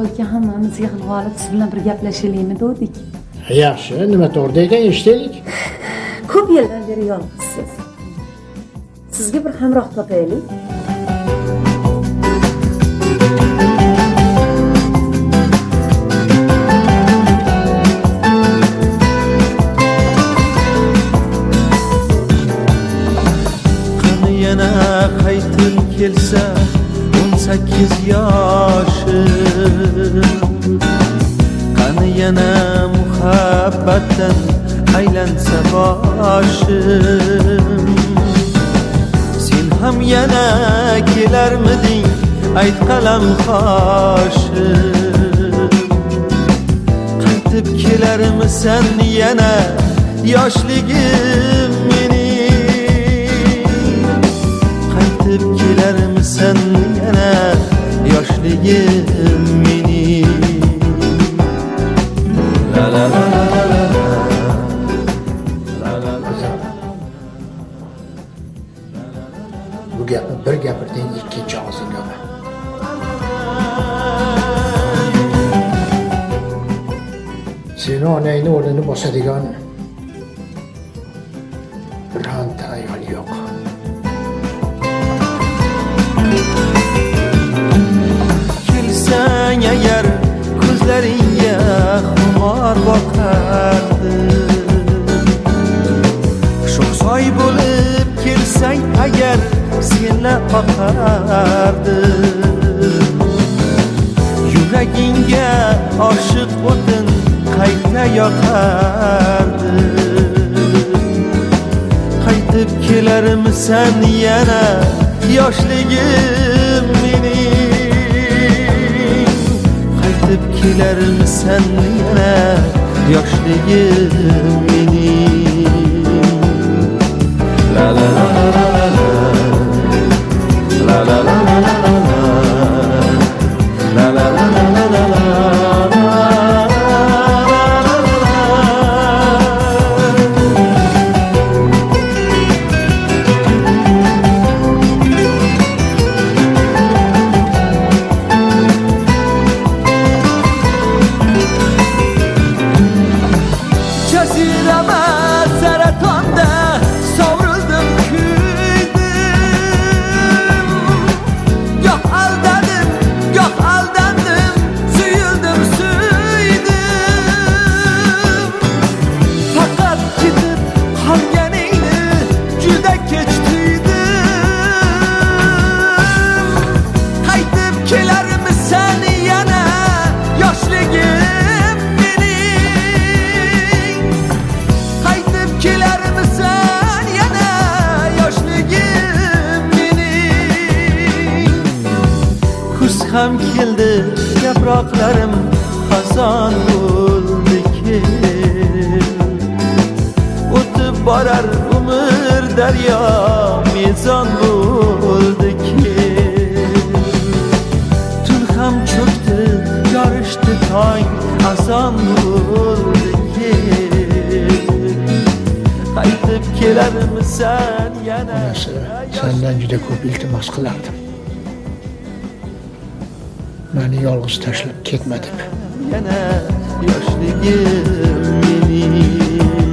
aka hammamiz yig'ilib olib siz bilan bir gaplashaylikmi dedik. Yaxshi, nima to'g'rida ekan eshitaylik. Ko'p yildan beri yolg'izsiz. Sizga bir hamroh topaylik. Yana qaytib kelsa 18 yoshim, qani yana muhabbatdan aylansa boshim. Sen ham yana kelarmiding ayt qalam qoshim, qaytib kelarmisan yana yoshligim qaytib kelarmisan yana yoshligim mening. La la la la la la la la. Bu gapni bir gapirding, ikkinchi og'zingga olma. Seni onangni o'rnini bosadigan bironta ayol yo'q. Agar ko'zlaringga xumor boqardim, sho'xsoy bo'lib kelsang agar senla oqardim. Yuragingga oshiq o'tin qayta yoqardim. Qaytib kelarmisan yana yoshligim mening, qaytib kelarmisan yana yoshligim mening. La la la la la la la la la la la la la la. Ham keldi yaproqlarim xazon bo'ldi kel, o'tib borar umr daryo mezon bo'ldi kel. Tun ham cho'kti yorishdi tong azon bo'ldi kel. Qaytib kelarmisan yana? Sendan juda ko'p iltimos qilardim, meni yolg'iz tashlab ketma deb. Yana yoshligim mening.